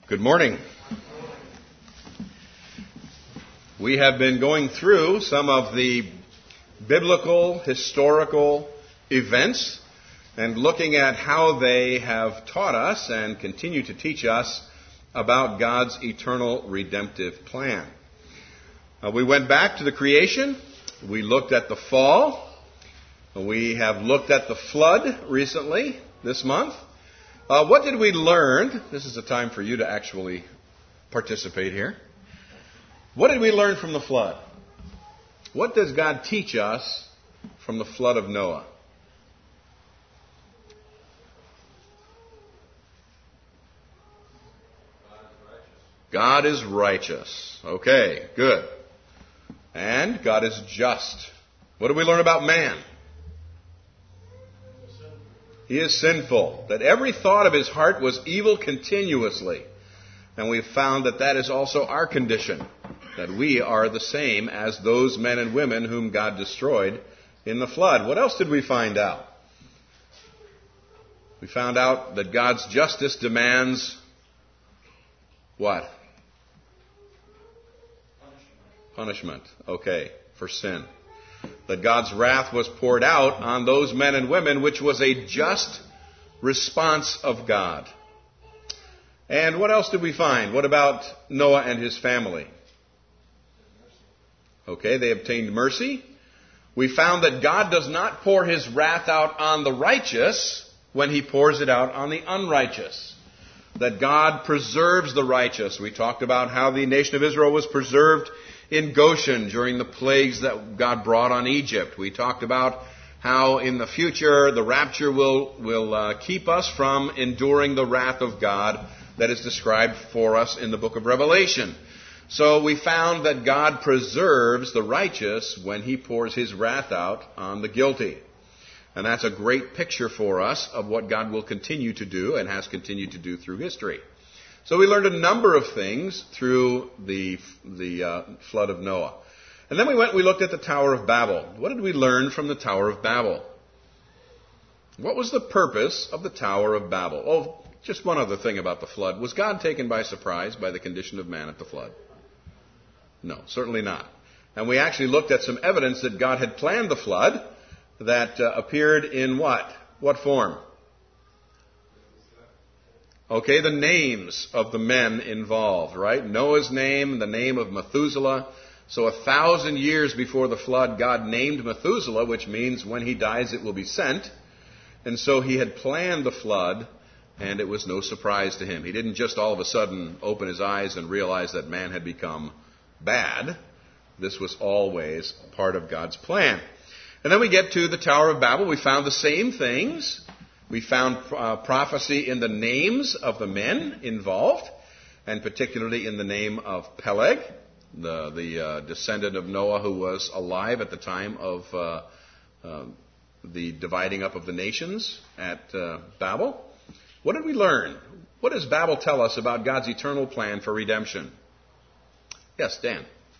Good morning. We have been going through some of the biblical, historical events and looking at how they have taught us and continue to teach us about God's eternal redemptive plan. We went back to the creation. We looked at the fall. We have looked at the flood recently this month. What did we learn? This is a time for you to actually participate here. What did we learn from the flood? What does God teach us from the flood of Noah? God is righteous. Okay, good. And God is just. What do we learn about man? He is sinful, that every thought of his heart was evil continuously. And we've found that that is also our condition, that we are the same as those men and women whom God destroyed in the flood. What else did we find out? We found out that God's justice demands what? Punishment. Okay, for sin. That God's wrath was poured out on those men and women, which was a just response of God. And what else did we find? What about Noah and his family? Okay, they obtained mercy. We found that God does not pour his wrath out on the righteous when he pours it out on the unrighteous. That God preserves the righteous. We talked about how the nation of Israel was preserved in Goshen during the plagues that God brought on Egypt. We talked about how in the future the rapture will keep us from enduring the wrath of God that is described for us in the book of Revelation. So we found that God preserves the righteous when he pours his wrath out on the guilty. And that's a great picture for us of what God will continue to do and has continued to do through history. So we learned a number of things through the flood of Noah. And then we looked at the Tower of Babel. What did we learn from the Tower of Babel? What was the purpose of the Tower of Babel? Oh, just one other thing about the flood. Was God taken by surprise by the condition of man at the flood? No, certainly not. And we actually looked at some evidence that God had planned the flood that appeared in what? What form? Okay, the names of the men involved, right? Noah's name, the name of Methuselah. So 1,000 years before the flood, God named Methuselah, which means when he dies it will be sent. And so he had planned the flood, and it was no surprise to him. He didn't just all of a sudden open his eyes and realize that man had become bad. This was always part of God's plan. And then we get to the Tower of Babel. We found the same things. We found prophecy in the names of the men involved, and particularly in the name of Peleg, the descendant of Noah who was alive at the time of the dividing up of the nations at Babel. What did we learn? What does Babel tell us about God's eternal plan for redemption? Yes, Dan.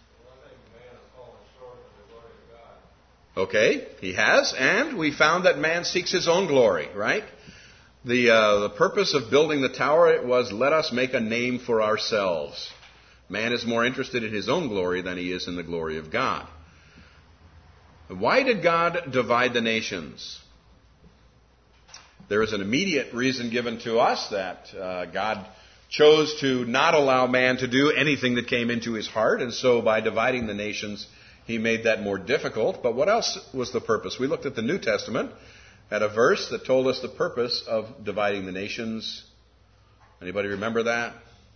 Okay, he has, and we found that man seeks his own glory, right? The purpose of building the tower was, let us make a name for ourselves. Man is more interested in his own glory than he is in the glory of God. Why did God divide the nations? There is an immediate reason given to us that God chose to not allow man to do anything that came into his heart, and so by dividing the nations, he made that more difficult. But what else was the purpose? We looked at the New Testament at a verse that told us the purpose of dividing the nations. Anybody remember that?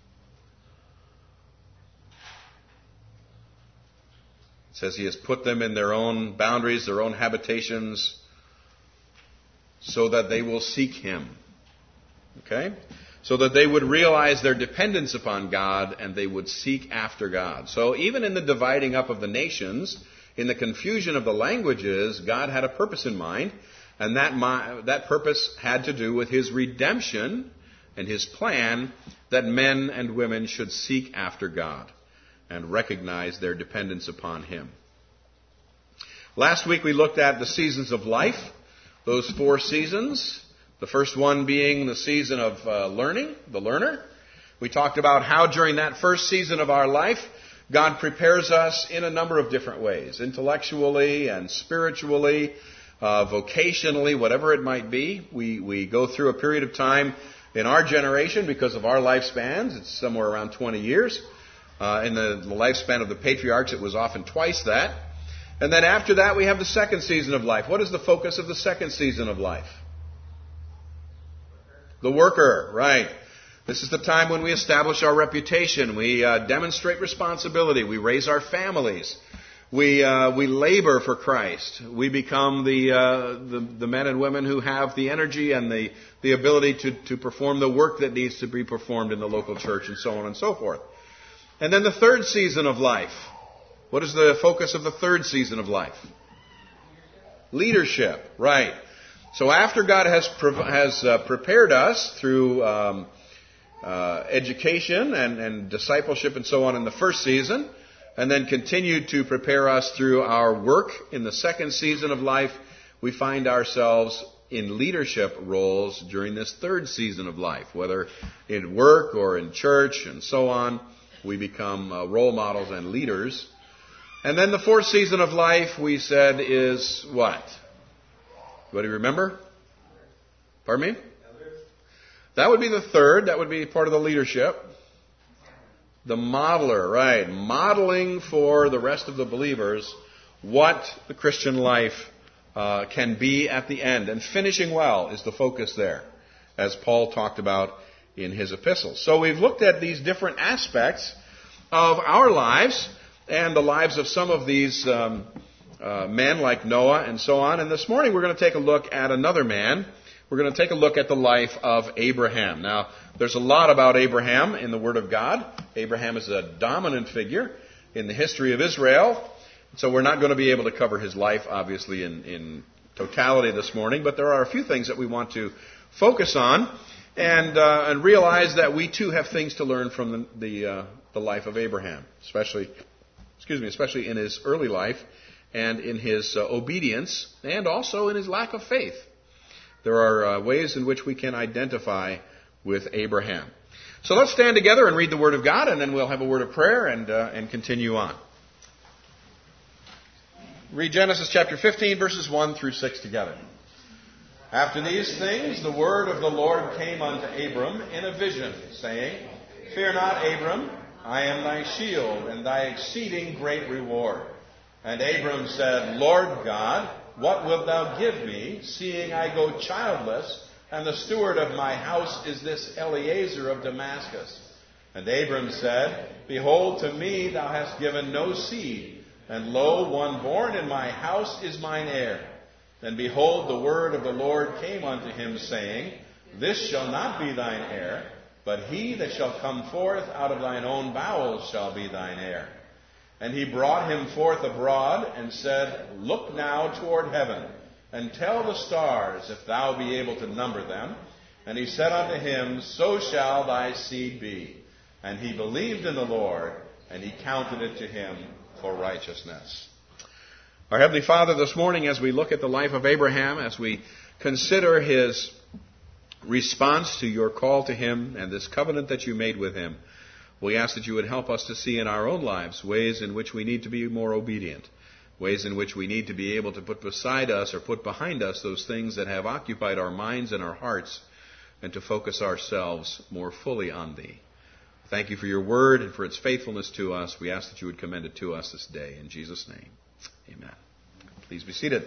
It says he has put them in their own boundaries, their own habitations, so that they will seek him. Okay? So that they would realize their dependence upon God and they would seek after God. So even in the dividing up of the nations, in the confusion of the languages, God had a purpose in mind, and that purpose had to do with his redemption and his plan that men and women should seek after God and recognize their dependence upon him. Last week we looked at the seasons of life, those 4 seasons. The first one being the season of learning, the learner. We talked about how during that first season of our life, God prepares us in a number of different ways, intellectually and spiritually, vocationally, whatever it might be. We go through a period of time in our generation because of our lifespans. It's somewhere around 20 years. In the lifespan of the patriarchs, it was often twice that. And then after that, we have the second season of life. What is the focus of the second season of life? The worker, right. This is the time when we establish our reputation. We demonstrate responsibility. We raise our families. We labor for Christ. We become the men and women who have the energy and the ability to perform the work that needs to be performed in the local church, and so on and so forth. And then the third season of life. What is the focus of the third season of life? Leadership, right. So after God has prepared us through education and discipleship and so on in the first season, and then continued to prepare us through our work in the second season of life, we find ourselves in leadership roles during this third season of life, whether in work or in church and so on. We become role models and leaders. And then the fourth season of life, we said, is what? Anybody remember? Pardon me? That would be the third. That would be part of the leadership. The modeler, right. Modeling for the rest of the believers what the Christian life can be at the end. And finishing well is the focus there, as Paul talked about in his epistles. So we've looked at these different aspects of our lives and the lives of some of these men like Noah and so on. And this morning we're going to take a look at another man. We're going to take a look at the life of Abraham. Now, there's a lot about Abraham in the Word of God. Abraham is a dominant figure in the history of Israel. So we're not going to be able to cover his life, obviously, in totality this morning. But there are a few things that we want to focus on and realize that we too have things to learn from the life of Abraham, especially in his early life and in his obedience and also in his lack of faith. There are ways in which we can identify with Abraham. So let's stand together and read the Word of God, and then we'll have a word of prayer and continue on. Read Genesis chapter 15, verses 1 through 6 together. After these things, the word of the Lord came unto Abram in a vision, saying, Fear not, Abram, I am thy shield and thy exceeding great reward. And Abram said, Lord God, what wilt thou give me, seeing I go childless, and the steward of my house is this Eliezer of Damascus? And Abram said, Behold, to me thou hast given no seed, and lo, one born in my house is mine heir. And behold, the word of the Lord came unto him, saying, This shall not be thine heir, but he that shall come forth out of thine own bowels shall be thine heir. And he brought him forth abroad, and said, Look now toward heaven, and tell the stars, if thou be able to number them. And he said unto him, So shall thy seed be. And he believed in the Lord, and he counted it to him for righteousness. Our Heavenly Father, this morning, as we look at the life of Abraham, as we consider his response to your call to him and this covenant that you made with him, we ask that you would help us to see in our own lives ways in which we need to be more obedient, ways in which we need to be able to put beside us or put behind us those things that have occupied our minds and our hearts, and to focus ourselves more fully on thee. Thank you for your word and for its faithfulness to us. We ask that you would commend it to us this day. In Jesus' name, amen. Please be seated.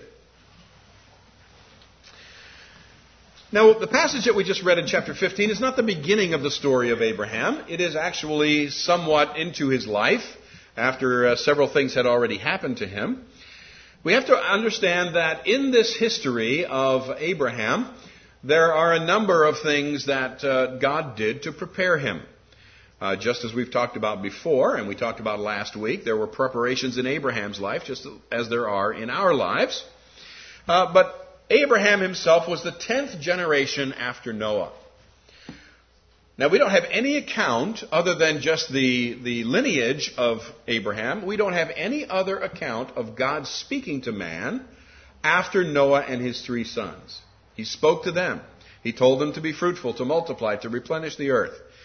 Now, the passage that we just read in chapter 15 is not the beginning of the story of Abraham. It is actually somewhat into his life after several things had already happened to him. We have to understand that in this history of Abraham, there are a number of things that God did to prepare him. Just as we've talked about before, and we talked about last week, there were preparations in Abraham's life, just as there are in our lives. But Abraham himself was the 10th generation after Noah. Now, we don't have any account other than just the lineage of Abraham. We don't have any other account of God speaking to man after Noah and his 3 sons. He spoke to them. He told them to be fruitful, to multiply, to replenish the earth.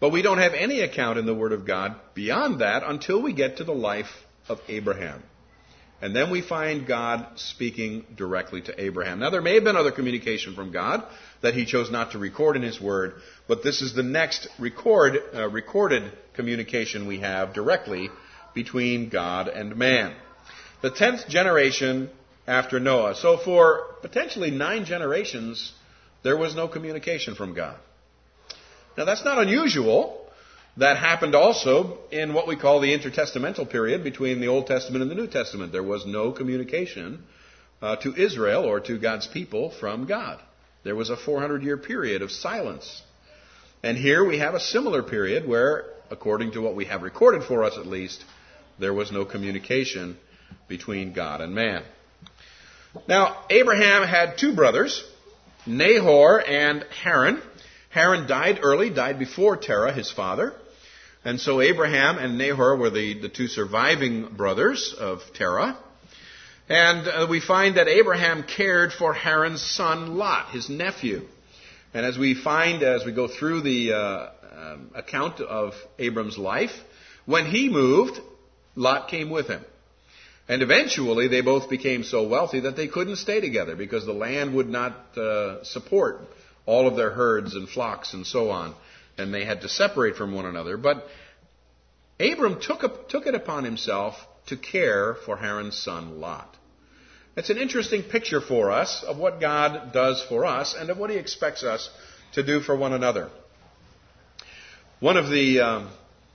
But we don't have any account in the Word of God beyond that until we get to the life of Abraham. And then we find God speaking directly to Abraham. Now, there may have been other communication from God that he chose not to record in his Word, but this is the next recorded communication we have directly between God and man. The 10th generation after Noah. So for potentially 9 generations, there was no communication from God. Now, that's not unusual. That happened also in what we call the intertestamental period between the Old Testament and the New Testament. There was no communication to Israel or to God's people from God. There was a 400-year period of silence. And here we have a similar period where, according to what we have recorded for us at least, there was no communication between God and man. Now, Abraham had 2 brothers, Nahor and Haran. Haran died early, died before Terah, his father. And so Abraham and Nahor were the 2 surviving brothers of Terah. And we find that Abraham cared for Haran's son Lot, his nephew. And as we find, as we go through the account of Abram's life, when he moved, Lot came with him. And eventually they both became so wealthy that they couldn't stay together because the land would not support all of their herds and flocks and so on. And they had to separate from one another. But Abram took it upon himself to care for Haran's son Lot. It's an interesting picture for us of what God does for us and of what he expects us to do for one another. One of the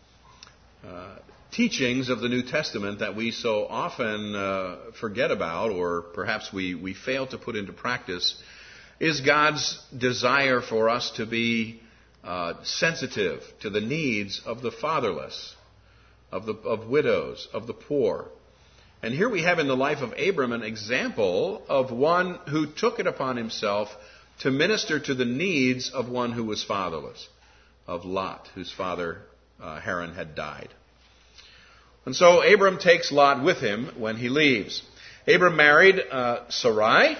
teachings of the New Testament that we so often forget about, or perhaps we fail to put into practice, is God's desire for us to be sensitive to the needs of the fatherless, of widows, of the poor. And here we have in the life of Abram an example of one who took it upon himself to minister to the needs of one who was fatherless, of Lot, whose father Haran had died. And so Abram takes Lot with him when he leaves. Abram married Sarai.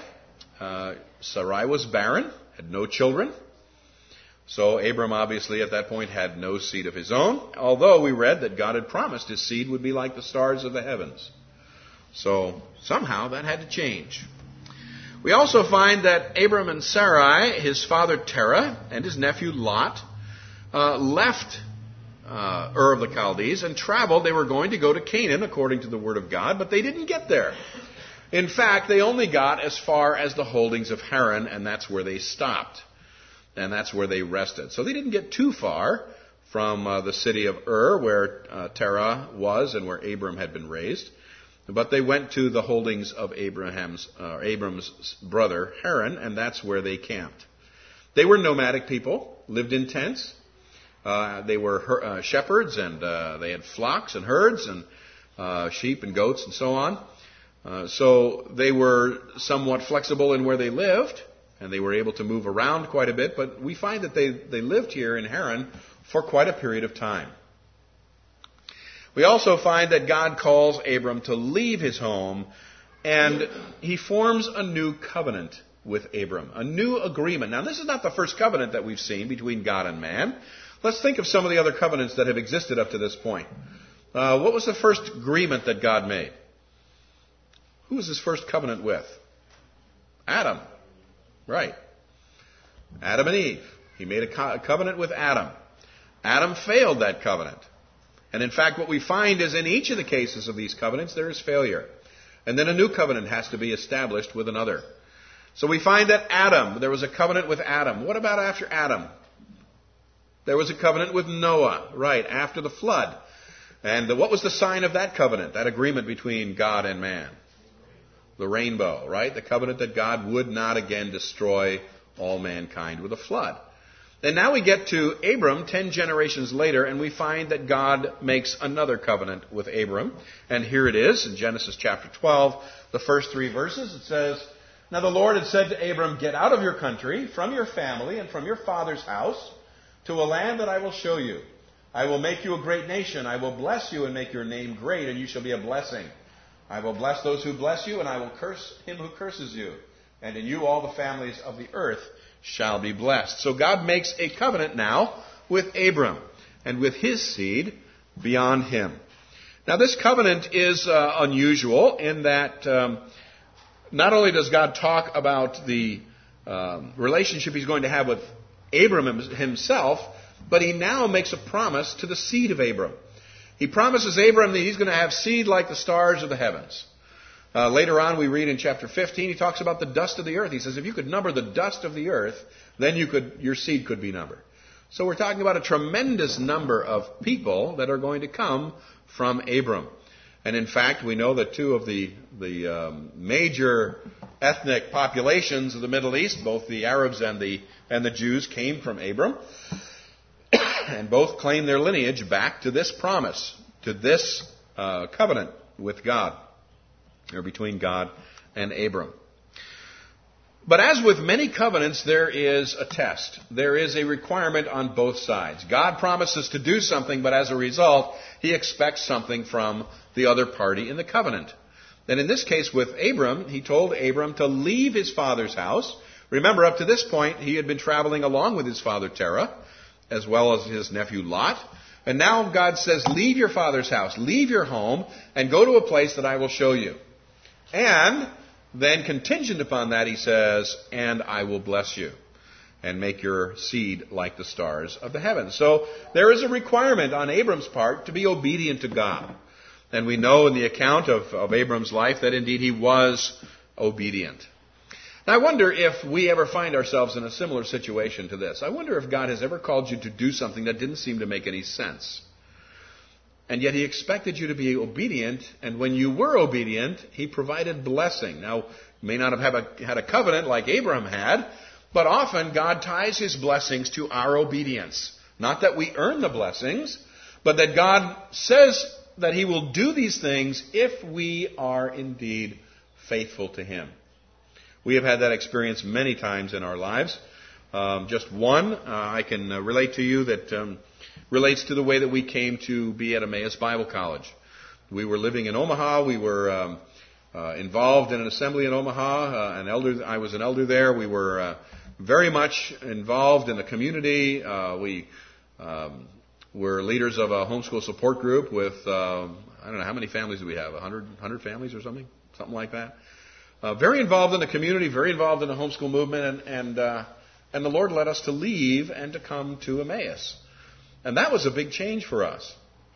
Sarai was barren, had no children. So Abram obviously at that point had no seed of his own, although we read that God had promised his seed would be like the stars of the heavens. So somehow that had to change. We also find that Abram and Sarai, his father Terah, and his nephew Lot left Ur of the Chaldees and traveled. They were going to go to Canaan according to the Word of God, but they didn't get there. In fact, they only got as far as the holdings of Haran, and that's where they stopped. And that's where they rested. So they didn't get too far from the city of Ur, where Terah was and where Abram had been raised. But they went to the holdings of Abram's brother Haran, and that's where they camped. They were nomadic people, lived in tents. They were shepherds, and they had flocks and herds and sheep and goats and so on. So they were somewhat flexible in where they lived, and they were able to move around quite a bit. But we find that they lived here in Haran for quite a period of time. We also find that God calls Abram to leave his home, and he forms a new covenant with Abram, a new agreement. Now, this is not the first covenant that we've seen between God and man. Let's think of some of the other covenants that have existed up to this point. What was the first agreement that God made? Who was his first covenant with? Adam. Right. Adam and Eve. He made a covenant with Adam. Adam failed that covenant. And in fact, what we find is in each of the cases of these covenants, there is failure. And then a new covenant has to be established with another. So we find that there was a covenant with Adam. What about after Adam? There was a covenant with Noah, right, after the flood. And what was the sign of that covenant, that agreement between God and man? The rainbow, right? The covenant that God would not again destroy all mankind with a flood. And now we get to Abram 10 generations later, and we find that God makes another covenant with Abram. And here it is in Genesis chapter 12, the first 3 verses. It says, "Now the Lord had said to Abram, 'Get out of your country, from your family, and from your father's house, to a land that I will show you. I will make you a great nation. I will bless you and make your name great, and you shall be a blessing. I will bless those who bless you, and I will curse him who curses you. And in you all the families of the earth shall be blessed.'" So God makes a covenant now with Abram. and with his seed beyond him. Now this covenant is unusual in that not only does God talk about the relationship he's going to have with Abram himself, but he now makes a promise to the seed of Abram. He promises Abram that he's going to have seed like the stars of the heavens. Later on we read in chapter 15, he talks about the dust of the earth. He says if you could number the dust of the earth, then your seed could be numbered. So we're talking about a tremendous number of people that are going to come from Abram. And in fact, we know that two of the major ethnic populations of the Middle East, both the Arabs and the Jews, came from Abram. And both claim their lineage back to this promise, to this covenant with God, or between God and Abram. But as with many covenants, there is a test. There is a requirement on both sides. God promises to do something, but as a result, he expects something from the other party in the covenant. And in this case with Abram, he told Abram to leave his father's house. Remember, up to this point, he had been traveling along with his father Terah, as well as his nephew Lot. And now God says, leave your father's house, leave your home, and go to a place that I will show you. And then contingent upon that, he says, and I will bless you and make your seed like the stars of the heavens. So there is a requirement on Abram's part to be obedient to God. And we know in the account of Abram's life that indeed he was obedient. Now I wonder if we ever find ourselves in a similar situation to this. I wonder if God has ever called you to do something that didn't seem to make any sense. And yet he expected you to be obedient, and when you were obedient, he provided blessing. Now, you may not have had a covenant like Abraham had, but often God ties his blessings to our obedience. Not that we earn the blessings, but that God says that he will do these things if we are indeed faithful to him. We have had that experience many times in our lives. Just one I can relate to you that relates to the way that we came to be at Emmaus Bible College. We were living in Omaha. We were involved in an assembly in Omaha. I was an elder there. We were very much involved in the community. We were leaders of a homeschool support group with, I don't know, how many families do we have? 100 families or something? Something like that. Very involved in the community, very involved in the homeschool movement, and the Lord led us to leave and to come to Emmaus. And that was a big change for us.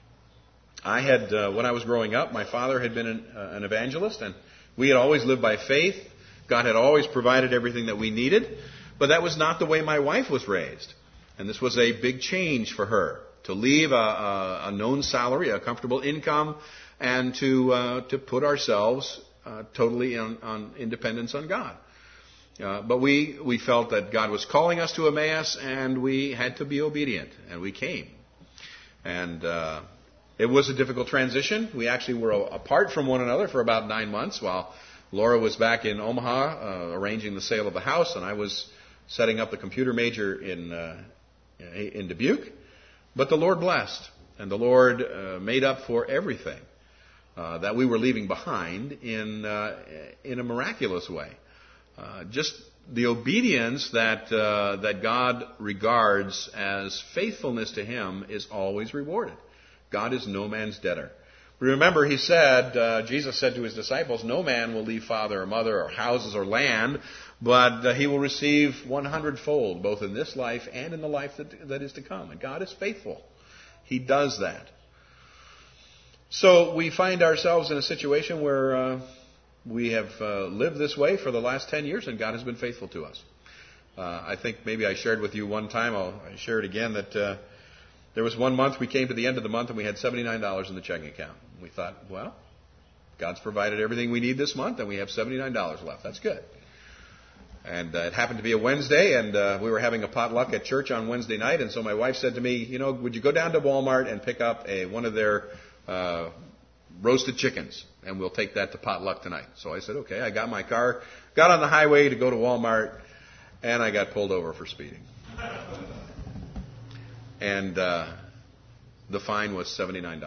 I had, when I was growing up, my father had been an evangelist, and we had always lived by faith. God had always provided everything that we needed, but that was not the way my wife was raised. And this was a big change for her, to leave a known salary, a comfortable income, and to put ourselves totally on independence on God. But we felt that God was calling us to Emmaus, and we had to be obedient, and we came. And it was a difficult transition. We actually were apart from one another for about 9 months while Laura was back in Omaha arranging the sale of the house, and I was setting up the computer major in Dubuque. But the Lord blessed, and the Lord made up for everything that we were leaving behind in a miraculous way. Just the obedience that God regards as faithfulness to him is always rewarded. God is no man's debtor. Remember, he said, Jesus said to his disciples, no man will leave father or mother or houses or land, but he will receive 100-fold, both in this life and in the life that is to come. And God is faithful. He does that. So we find ourselves in a situation where we have lived this way for the last 10 years, and God has been faithful to us. I think maybe I shared with you one time, I'll share it again, that there was one month we came to the end of the month and we had $79 in the checking account. We thought, well, God's provided everything we need this month and we have $79 left. That's good. And it happened to be a Wednesday, and we were having a potluck at church on Wednesday night, and so my wife said to me, would you go down to Walmart and pick up one of their roasted chickens, and we'll take that to potluck tonight. So I said, okay. I got my car, got on the highway to go to Walmart, and I got pulled over for speeding. And the fine was $79.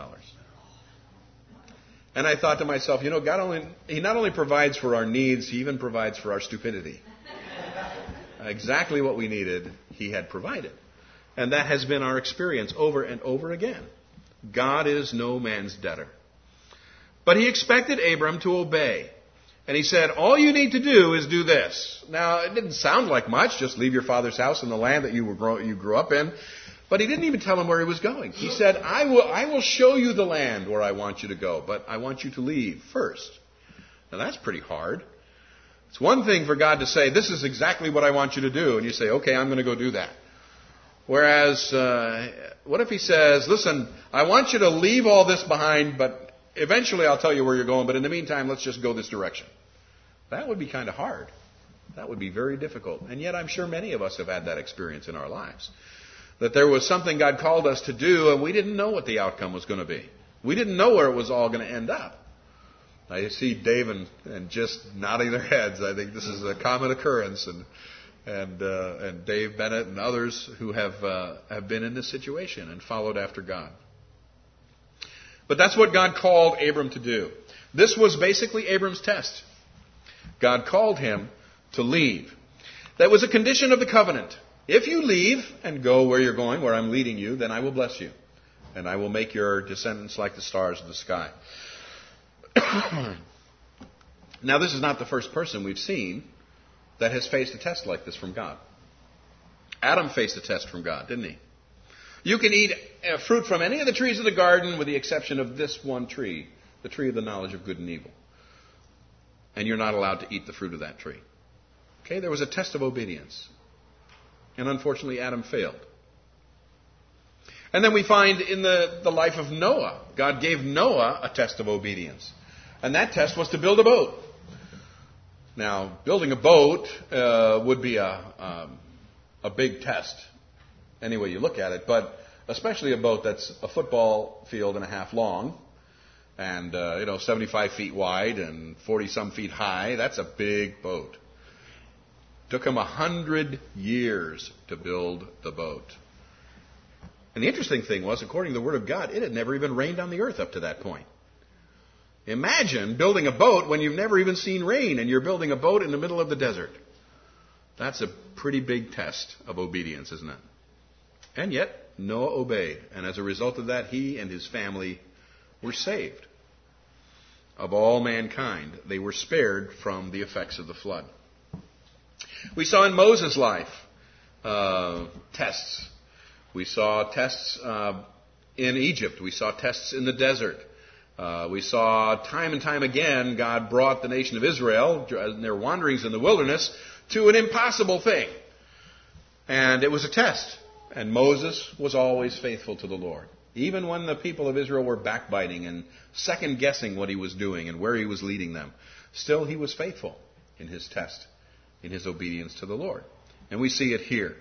And I thought to myself, God He not only provides for our needs, He even provides for our stupidity. Exactly what we needed, He had provided. And that has been our experience over and over again. God is no man's debtor. But he expected Abram to obey. And he said, all you need to do is do this. Now, it didn't sound like much. Just leave your father's house and the land that you grew up in. But he didn't even tell him where he was going. He said, I will show you the land where I want you to go, but I want you to leave first. Now, that's pretty hard. It's one thing for God to say, this is exactly what I want you to do. And you say, okay, I'm going to go do that. Whereas, what if he says, listen, I want you to leave all this behind, but eventually I'll tell you where you're going. But in the meantime, let's just go this direction. That would be kind of hard. That would be very difficult. And yet I'm sure many of us have had that experience in our lives. That there was something God called us to do, and we didn't know what the outcome was going to be. We didn't know where it was all going to end up. I see Dave and just nodding their heads. I think this is a common occurrence, and Dave Bennett and others who have been in this situation and followed after God. But that's what God called Abram to do. This was basically Abram's test. God called him to leave. That was a condition of the covenant. If you leave and go where you're going, where I'm leading you, then I will bless you. And I will make your descendants like the stars of the sky. Now, this is not the first person we've seen that has faced a test like this from God. Adam faced a test from God, didn't he? You can eat fruit from any of the trees of the garden with the exception of this one tree, the tree of the knowledge of good and evil. And you're not allowed to eat the fruit of that tree. Okay, there was a test of obedience. And unfortunately, Adam failed. And then we find in the life of Noah, God gave Noah a test of obedience. And that test was to build a boat. Now, building a boat would be a big test, any way you look at it. But especially a boat that's a football field and a half long, and 75 feet wide and 40-some feet high. That's a big boat. Took him 100 years to build the boat. And the interesting thing was, according to the Word of God, it had never even rained on the earth up to that point. Imagine building a boat when you've never even seen rain, and you're building a boat in the middle of the desert. That's a pretty big test of obedience, isn't it? And yet, Noah obeyed. And as a result of that, he and his family were saved. Of all mankind, they were spared from the effects of the flood. We saw in Moses' life tests. We saw tests in Egypt. We saw tests in the desert. We saw time and time again God brought the nation of Israel in their wanderings in the wilderness to an impossible thing. And it was a test. And Moses was always faithful to the Lord. Even when the people of Israel were backbiting and second-guessing what he was doing and where he was leading them, still he was faithful in his test, in his obedience to the Lord. And we see it here.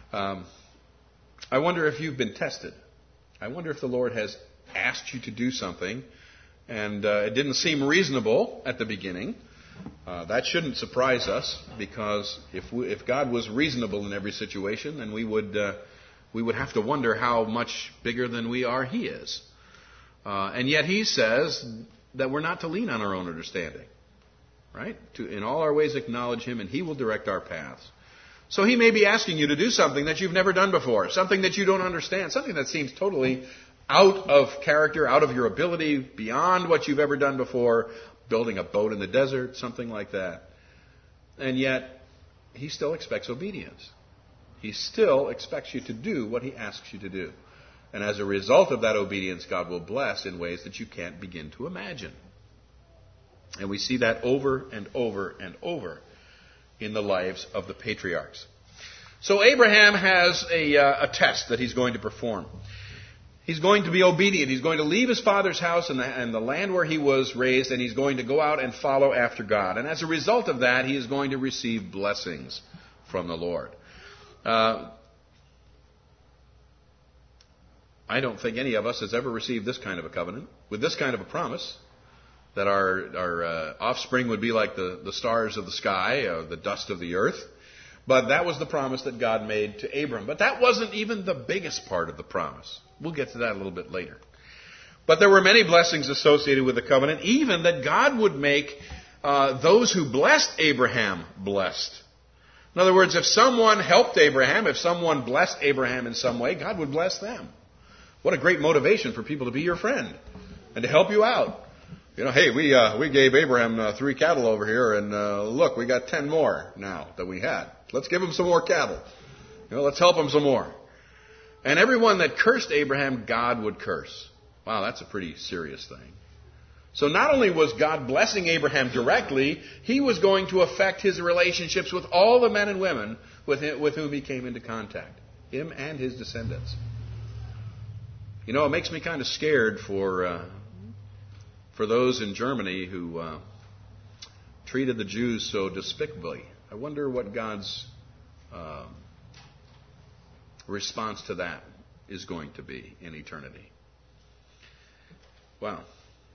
I wonder if you've been tested. I wonder if the Lord has asked you to do something and it didn't seem reasonable at the beginning. That shouldn't surprise us, because if God was reasonable in every situation, then we would have to wonder how much bigger than we are He is. And yet He says that we're not to lean on our own understanding. Right? To in all our ways acknowledge Him, and He will direct our paths. So He may be asking you to do something that you've never done before, something that you don't understand, something that seems totally out of character, out of your ability, beyond what you've ever done before, building a boat in the desert, something like that. And yet, He still expects obedience. He still expects you to do what He asks you to do. And as a result of that obedience, God will bless in ways that you can't begin to imagine. And we see that over and over and over in the lives of the patriarchs. So Abraham has a test that he's going to perform. He's going to be obedient. He's going to leave his father's house and the land where he was raised, and he's going to go out and follow after God. And as a result of that, he is going to receive blessings from the Lord. I don't think any of us has ever received this kind of a covenant, with this kind of a promise, that our offspring would be like the stars of the sky, or the dust of the earth. But that was the promise that God made to Abram. But that wasn't even the biggest part of the promise. We'll get to that a little bit later. But there were many blessings associated with the covenant, even that God would make those who blessed Abraham blessed. In other words, if someone helped Abraham, if someone blessed Abraham in some way, God would bless them. What a great motivation for people to be your friend and to help you out. Hey, we gave Abraham 3 cattle over here, and look, we got 10 more now than we had. Let's give him some more cattle. Let's help him some more. And everyone that cursed Abraham, God would curse. Wow, that's a pretty serious thing. So not only was God blessing Abraham directly, he was going to affect his relationships with all the men and women with whom he came into contact, him and his descendants. It makes me kind of scared for those in Germany who treated the Jews so despicably. I wonder what God's response to that is going to be in eternity. Wow.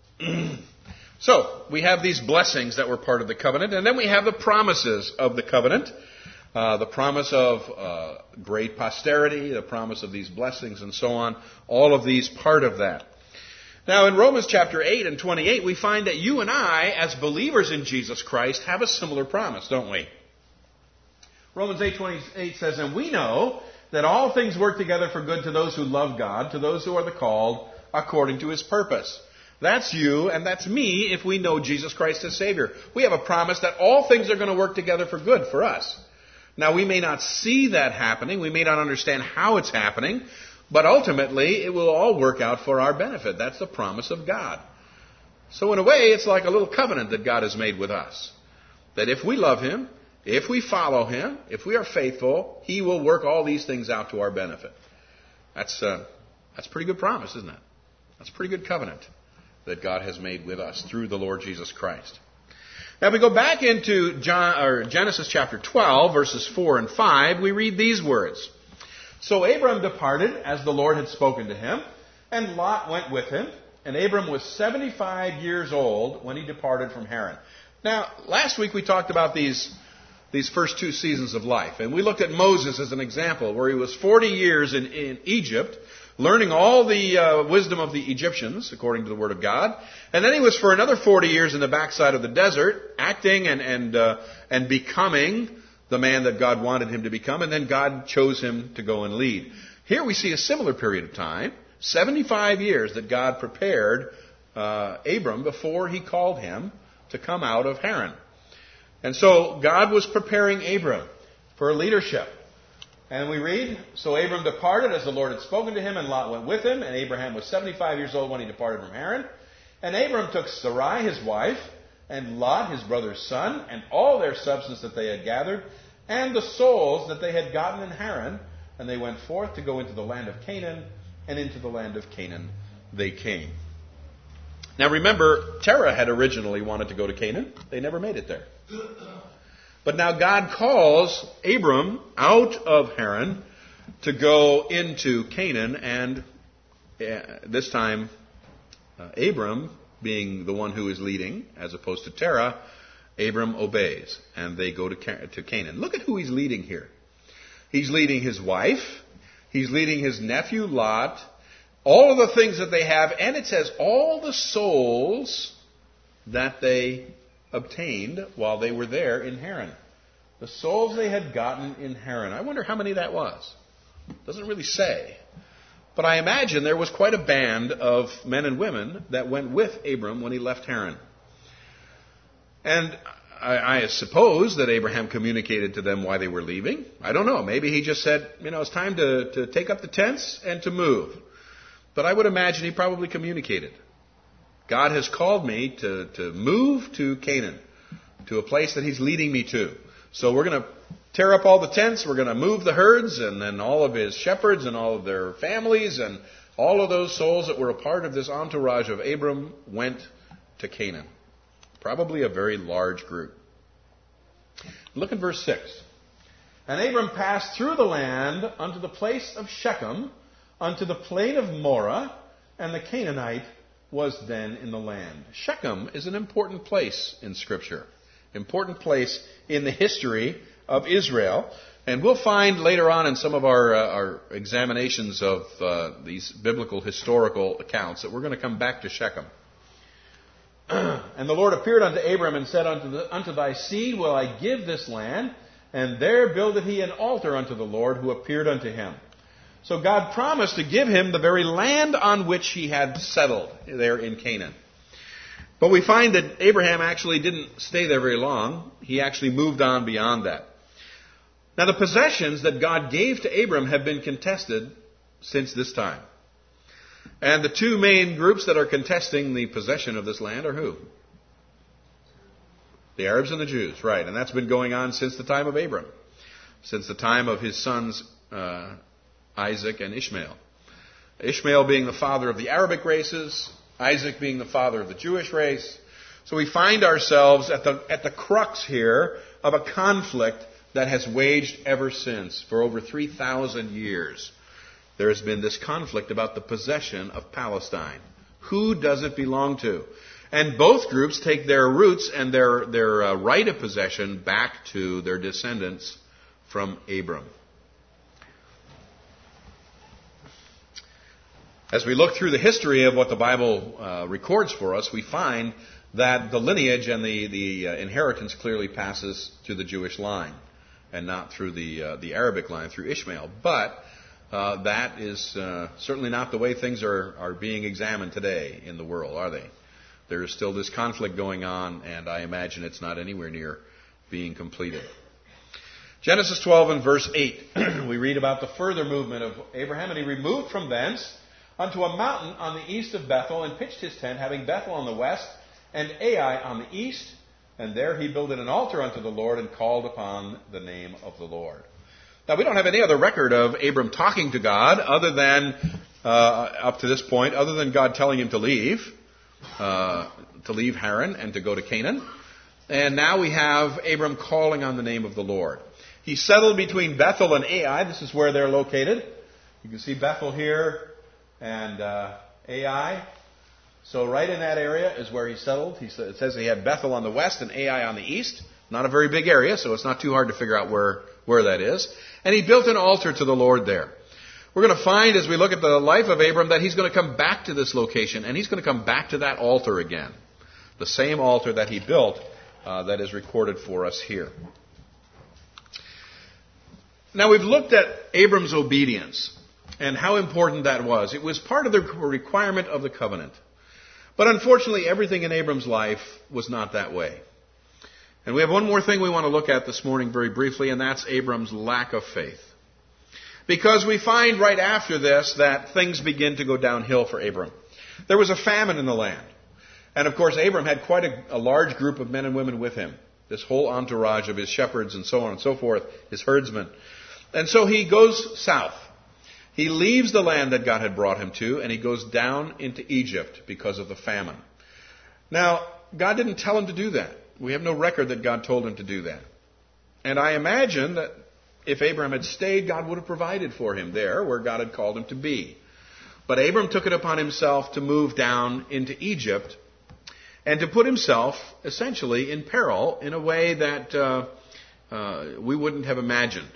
So, we have these blessings that were part of the covenant, and then we have the promises of the covenant. The promise of great posterity, the promise of these blessings, and so on. All of these part of that. Now, in Romans chapter 8 and 28, we find that you and I, as believers in Jesus Christ, have a similar promise, don't we? Romans 8:28 says, "And we know that all things work together for good to those who love God, to those who are the called according to His purpose." That's you and that's me if we know Jesus Christ as Savior. We have a promise that all things are going to work together for good for us. Now, we may not see that happening. We may not understand how it's happening. But ultimately, it will all work out for our benefit. That's the promise of God. So in a way, it's like a little covenant that God has made with us. That if we love Him, if we follow Him, if we are faithful, He will work all these things out to our benefit. That's a pretty good promise, isn't it? That's a pretty good covenant that God has made with us through the Lord Jesus Christ. Now, if we go back into Genesis chapter 12, verses 4 and 5, we read these words. "So Abram departed as the Lord had spoken to him, and Lot went with him. And Abram was 75 years old when he departed from Haran." Now, last week we talked about these first 2 seasons of life. And we looked at Moses as an example, where he was 40 years in Egypt, learning all the wisdom of the Egyptians, according to the Word of God. And then he was for another 40 years in the backside of the desert, acting and becoming the man that God wanted him to become. And then God chose him to go and lead. Here we see a similar period of time, 75 years that God prepared Abram before He called him to come out of Haran. And so God was preparing Abram for leadership. And we read, "So Abram departed as the Lord had spoken to him, and Lot went with him. And Abraham was 75 years old when he departed from Haran. And Abram took Sarai his wife, and Lot his brother's son, and all their substance that they had gathered, and the souls that they had gotten in Haran. And they went forth to go into the land of Canaan, and into the land of Canaan they came." Now remember, Terah had originally wanted to go to Canaan. They never made it there. But now God calls Abram out of Haran to go into Canaan, and this time Abram, being the one who is leading, as opposed to Terah, Abram obeys, and they go to Canaan. Look at who he's leading here. He's leading his wife, he's leading his nephew Lot, all of the things that they have, and it says all the souls that they obtained while they were there in Haran. The souls they had gotten in Haran. I wonder how many that was. Doesn't really say. But I imagine there was quite a band of men and women that went with Abram when he left Haran. And I suppose that Abraham communicated to them why they were leaving. I don't know. Maybe he just said, it's time to take up the tents and to move. But I would imagine he probably communicated. God has called me to move to Canaan, to a place that He's leading me to. So we're going to tear up all the tents, we're going to move the herds, and then all of his shepherds and all of their families, and all of those souls that were a part of this entourage of Abram went to Canaan. Probably a very large group. Look at verse 6. "And Abram passed through the land unto the place of Shechem, unto the plain of Moreh, and the Canaanite was then in the land." Shechem is an important place in Scripture. Important place in the history of Israel. And we'll find later on in some of our examinations of these biblical historical accounts that we're going to come back to Shechem. "And the Lord appeared unto Abram and said, Unto thy seed will I give this land, and there builded he an altar unto the Lord who appeared unto him. So God promised to give him the very land on which he had settled there in Canaan. But we find that Abraham actually didn't stay there very long. He actually moved on beyond that. Now the possessions that God gave to Abram have been contested since this time. And the two main groups that are contesting the possession of this land are who? The Arabs and the Jews, right. And that's been going on since the time of Abram, since the time of his sons Isaac and Ishmael. Ishmael being the father of the Arabic races, Isaac being the father of the Jewish race. So we find ourselves at the crux here of a conflict that has waged ever since. For over 3,000 years, there has been this conflict about the possession of Palestine. Who does it belong to? And both groups take their roots and their right of possession back to their descendants from Abram. As we look through the history of what the Bible records for us, we find that the lineage and the inheritance clearly passes to the Jewish line and not through the Arabic line, through Ishmael. But that is certainly not the way things are being examined today in the world, are they? There is still this conflict going on, and I imagine it's not anywhere near being completed. Genesis 12 and verse 8, we read about the further movement of Abraham, and he removed from thence unto a mountain on the east of Bethel, and pitched his tent, having Bethel on the west, and Ai on the east. And there he builded an altar unto the Lord, and called upon the name of the Lord. Now, we don't have any other record of Abram talking to God, other than, up to this point, other than God telling him to leave Haran and to go to Canaan. And now we have Abram calling on the name of the Lord. He settled between Bethel and Ai. This is where they're located. You can see Bethel here and Ai. So right in that area is where he settled. It says he had Bethel on the west and Ai on the east. Not a very big area, so it's not too hard to figure out where that is. And he built an altar to the Lord there. We're going to find as we look at the life of Abram that he's going to come back to this location, and he's going to come back to that altar again. The same altar that he built that is recorded for us here. Now we've looked at Abram's obedience and how important that was. It was part of the requirement of the covenant. But unfortunately, everything in Abram's life was not that way. And we have one more thing we want to look at this morning very briefly, and that's Abram's lack of faith. Because we find right after this that things begin to go downhill for Abram. There was a famine in the land. And of course, Abram had quite a large group of men and women with him. This whole entourage of his shepherds and so on and so forth, his herdsmen. And so he goes south. He leaves the land that God had brought him to, and he goes down into Egypt because of the famine. Now, God didn't tell him to do that. We have no record that God told him to do that. And I imagine that if Abram had stayed, God would have provided for him there where God had called him to be. But Abram took it upon himself to move down into Egypt and to put himself essentially in peril in a way that we wouldn't have imagined.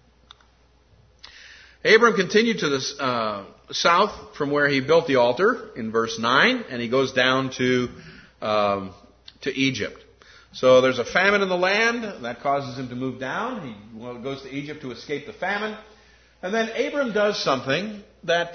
Abram continued to the south from where he built the altar in verse 9, and he goes down to Egypt. So there's a famine in the land. That causes him to move down. He goes to Egypt to escape the famine. And then Abram does something that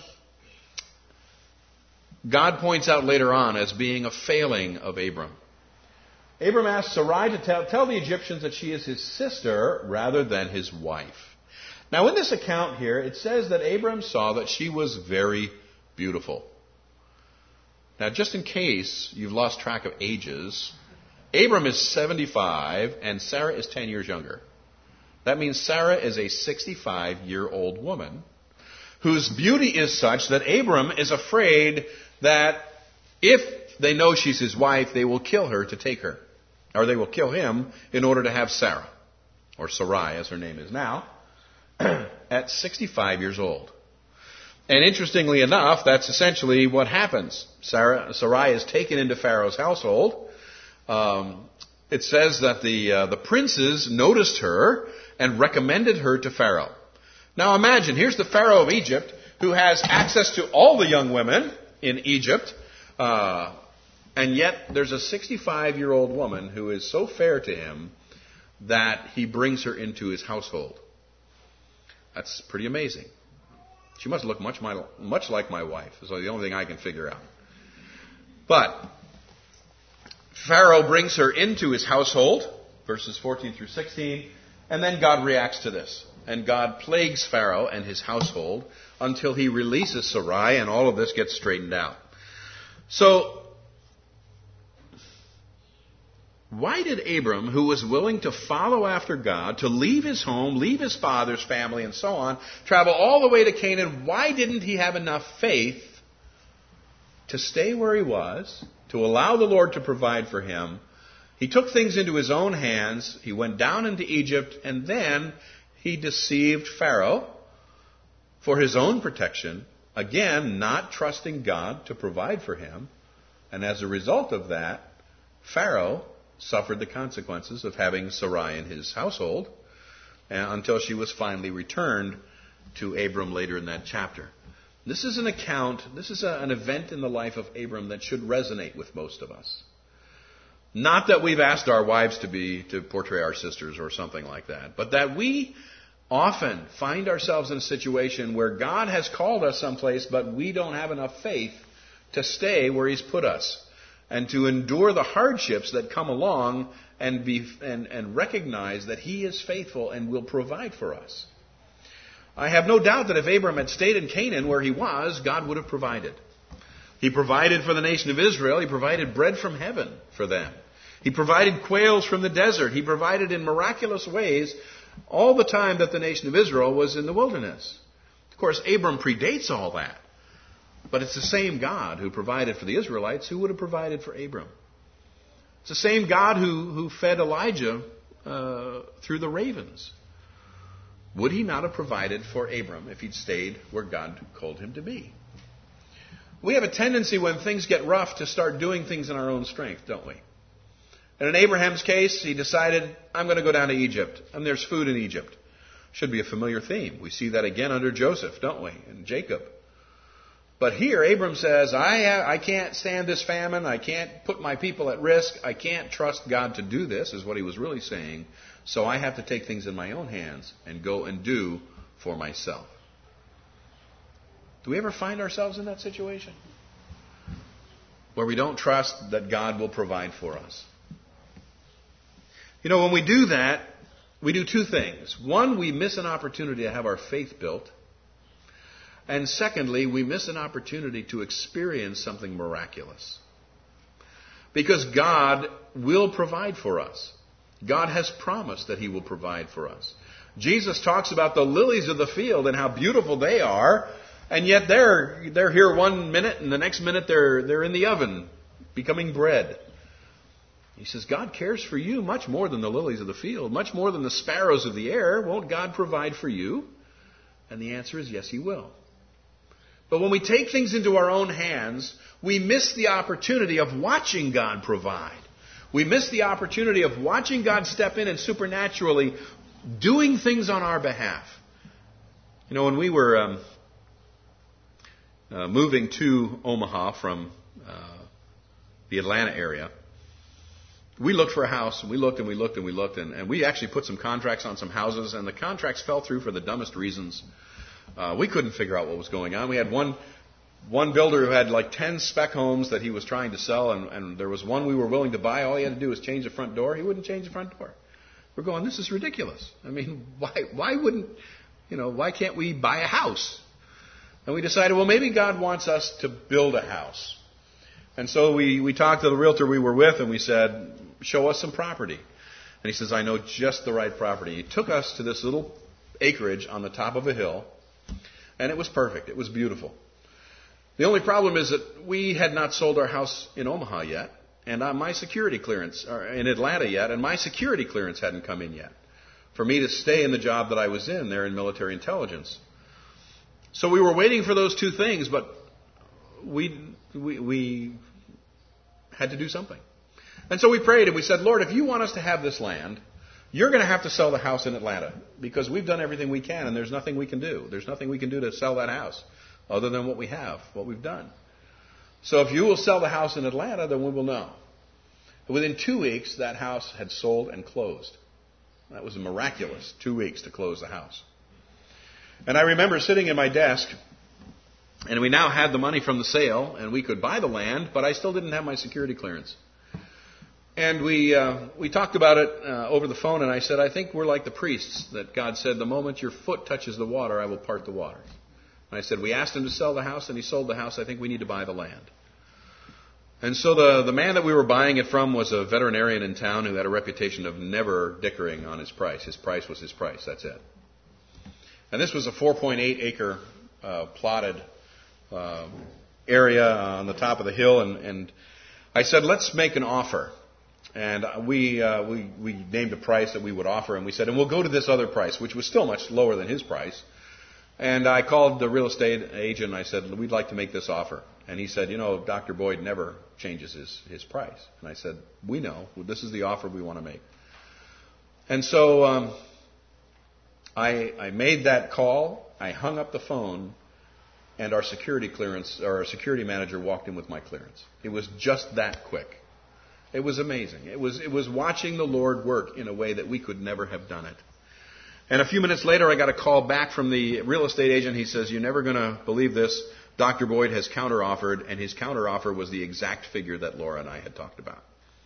God points out later on as being a failing of Abram. Abram asks Sarai to tell the Egyptians that she is his sister rather than his wife. Now in this account here, it says that Abram saw that she was very beautiful. Now just in case you've lost track of ages, Abram is 75 and Sarah is 10 years younger. That means Sarah is a 65-year-old woman whose beauty is such that Abram is afraid that if they know she's his wife, they will kill her to take her. Or they will kill him in order to have Sarah, or Sarai as her name is now, at 65 years old. And interestingly enough, that's essentially what happens. Sarai is taken into Pharaoh's household. It says that the princes noticed her and recommended her to Pharaoh. Now imagine, here's the Pharaoh of Egypt who has access to all the young women in Egypt, and yet there's a 65-year-old woman who is so fair to him that he brings her into his household. That's pretty amazing. She must look much like my wife. Is the only thing I can figure out. But Pharaoh brings her into his household, verses 14 through 16, and then God reacts to this. And God plagues Pharaoh and his household until he releases Sarai, and all of this gets straightened out. So, why did Abram, who was willing to follow after God, to leave his home, leave his father's family, and so on, travel all the way to Canaan, why didn't he have enough faith to stay where he was, to allow the Lord to provide for him? He took things into his own hands. He went down into Egypt, and then he deceived Pharaoh for his own protection, again, not trusting God to provide for him. And as a result of that, Pharaoh suffered the consequences of having Sarai in his household until she was finally returned to Abram later in that chapter. This is an event in the life of Abram that should resonate with most of us. Not that we've asked our wives to portray our sisters or something like that, but that we often find ourselves in a situation where God has called us someplace, but we don't have enough faith to stay where He's put us and to endure the hardships that come along and recognize that He is faithful and will provide for us. I have no doubt that if Abram had stayed in Canaan where he was, God would have provided. He provided for the nation of Israel. He provided bread from heaven for them. He provided quails from the desert. He provided in miraculous ways all the time that the nation of Israel was in the wilderness. Of course, Abram predates all that. But it's the same God who provided for the Israelites who would have provided for Abram. It's the same God who fed Elijah through the ravens. Would He not have provided for Abram if he'd stayed where God called him to be? We have a tendency when things get rough to start doing things in our own strength, don't we? And in Abraham's case, he decided, I'm going to go down to Egypt. And there's food in Egypt. Should be a familiar theme. We see that again under Joseph, don't we? And Jacob. But here, Abram says, I can't stand this famine. I can't put my people at risk. I can't trust God to do this, is what he was really saying. So I have to take things in my own hands and go and do for myself. Do we ever find ourselves in that situation? Where we don't trust that God will provide for us? You know, when we do that, we do two things. One, we miss an opportunity to have our faith built. And secondly, we miss an opportunity to experience something miraculous. Because God will provide for us. God has promised that He will provide for us. Jesus talks about the lilies of the field and how beautiful they are, and yet they're here one minute, and the next minute they're in the oven, becoming bread. He says, God cares for you much more than the lilies of the field, much more than the sparrows of the air. Won't God provide for you? And the answer is yes, He will. But when we take things into our own hands, we miss the opportunity of watching God provide. We miss the opportunity of watching God step in and supernaturally doing things on our behalf. You know, when we were moving to Omaha from the Atlanta area, we looked for a house, and we looked, and we actually put some contracts on some houses, and the contracts fell through for the dumbest reasons. We couldn't figure out what was going on. We had one builder who had like 10 spec homes that he was trying to sell, and there was one we were willing to buy. All he had to do was change the front door. He wouldn't change the front door. We're going, this is ridiculous. I mean, why can't we buy a house? And we decided, well, maybe God wants us to build a house. And so we talked to the realtor we were with, and we said, show us some property. And he says, I know just the right property. He took us to this little acreage on the top of a hill, and it was perfect. It was beautiful. The only problem is that we had not sold our house in Omaha yet, and my security clearance, or in Atlanta yet, and my security clearance hadn't come in yet for me to stay in the job that I was in there in military intelligence. So we were waiting for those two things, but we had to do something. And so we prayed and we said, Lord, if you want us to have this land, you're going to have to sell the house in Atlanta because we've done everything we can and there's nothing we can do. There's nothing we can do to sell that house other than what we have, what we've done. So if you will sell the house in Atlanta, then we will know. Within 2 weeks, that house had sold and closed. That was miraculous. 2 weeks to close the house. And I remember sitting at my desk, and we now had the money from the sale, and we could buy the land, but I still didn't have my security clearance. And we talked about it over the phone, and I said, I think we're like the priests, that God said, the moment your foot touches the water, I will part the waters. And I said, we asked him to sell the house, and he sold the house. I think we need to buy the land. And so the man that we were buying it from was a veterinarian in town who had a reputation of never dickering on his price. His price was his price. That's it. And this was a 4.8 acre plotted area on the top of the hill. And I said, let's make an offer. And we named a price that we would offer. And we said, and we'll go to this other price, which was still much lower than his price. And I called the real estate agent and I said, we'd like to make this offer. And he said, Dr. Boyd never changes his price. And I said, we know. This is the offer we want to make. And so I made that call. I hung up the phone. And our security manager walked in with my clearance. It was just that quick. It was amazing. It was watching the Lord work in a way that we could never have done it. And a few minutes later, I got a call back from the real estate agent. He says, you're never going to believe this. Dr. Boyd has counteroffered, and his counteroffer was the exact figure that Laura and I had talked about.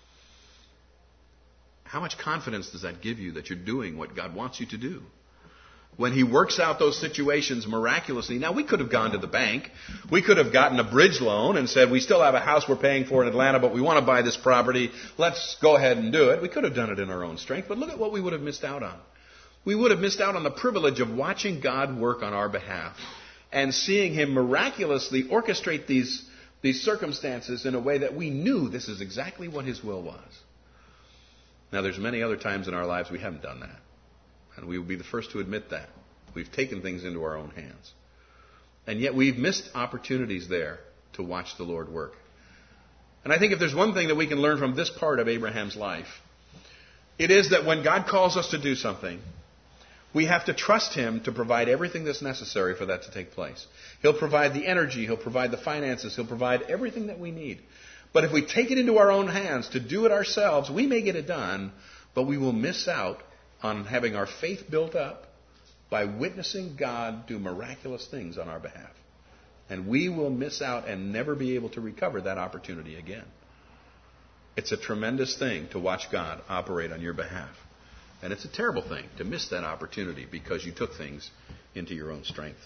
How much confidence does that give you that you're doing what God wants you to do? When he works out those situations miraculously. Now, we could have gone to the bank. We could have gotten a bridge loan and said, we still have a house we're paying for in Atlanta, but we want to buy this property. Let's go ahead and do it. We could have done it in our own strength, but look at what we would have missed out on. We would have missed out on the privilege of watching God work on our behalf and seeing him miraculously orchestrate these circumstances in a way that we knew this is exactly what his will was. Now, there's many other times in our lives we haven't done that. And we will be the first to admit that. We've taken things into our own hands. And yet we've missed opportunities there to watch the Lord work. And I think if there's one thing that we can learn from this part of Abraham's life, it is that when God calls us to do something, we have to trust him to provide everything that's necessary for that to take place. He'll provide the energy. He'll provide the finances. He'll provide everything that we need. But if we take it into our own hands to do it ourselves, we may get it done, but we will miss out on having our faith built up by witnessing God do miraculous things on our behalf. And we will miss out and never be able to recover that opportunity again. It's a tremendous thing to watch God operate on your behalf. And it's a terrible thing to miss that opportunity because you took things into your own strength.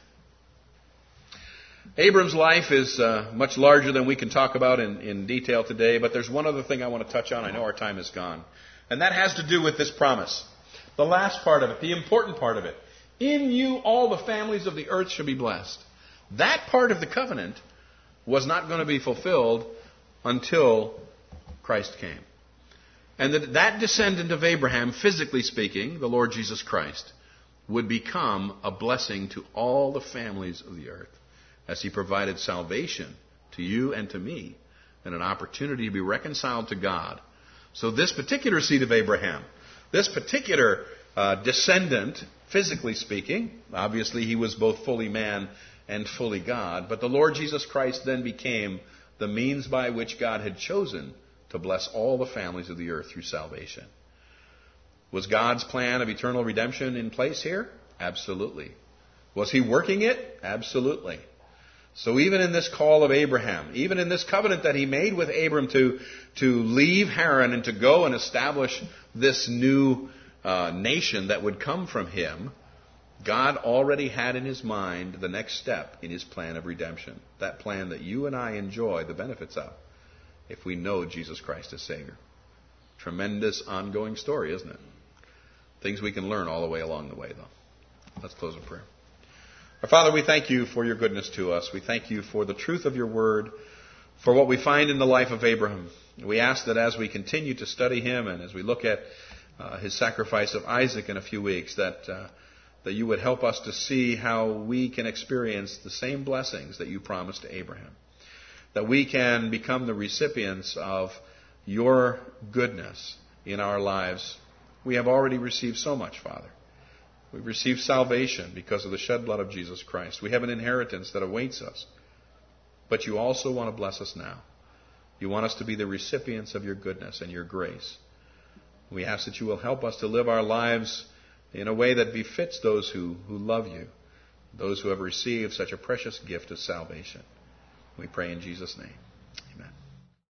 Abram's life is much larger than we can talk about in detail today, but there's one other thing I want to touch on. I know our time is gone. And that has to do with this promise. The last part of it, the important part of it. In you all the families of the earth shall be blessed. That part of the covenant was not going to be fulfilled until Christ came. And that descendant of Abraham, physically speaking, the Lord Jesus Christ, would become a blessing to all the families of the earth as he provided salvation to you and to me and an opportunity to be reconciled to God. So this particular seed of Abraham, this particular descendant, physically speaking, obviously he was both fully man and fully God, but the Lord Jesus Christ then became the means by which God had chosen to bless all the families of the earth through salvation. Was God's plan of eternal redemption in place here? Absolutely. Was he working it? Absolutely. So even in this call of Abraham, even in this covenant that he made with Abram to leave Haran and to go and establish this new nation that would come from him, God already had in his mind the next step in his plan of redemption. That plan that you and I enjoy the benefits of if we know Jesus Christ as Savior. Tremendous ongoing story, isn't it? Things we can learn all the way along the way, though. Let's close in prayer. Our Father, we thank you for your goodness to us. We thank you for the truth of your word, for what we find in the life of Abraham. We ask that as we continue to study him and as we look at his sacrifice of Isaac in a few weeks, that you would help us to see how we can experience the same blessings that you promised to Abraham. That we can become the recipients of your goodness in our lives. We have already received so much, Father. We've received salvation because of the shed blood of Jesus Christ. We have an inheritance that awaits us. But you also want to bless us now. You want us to be the recipients of your goodness and your grace. We ask that you will help us to live our lives in a way that befits those who love you, those who have received such a precious gift of salvation. We pray in Jesus' name. Amen.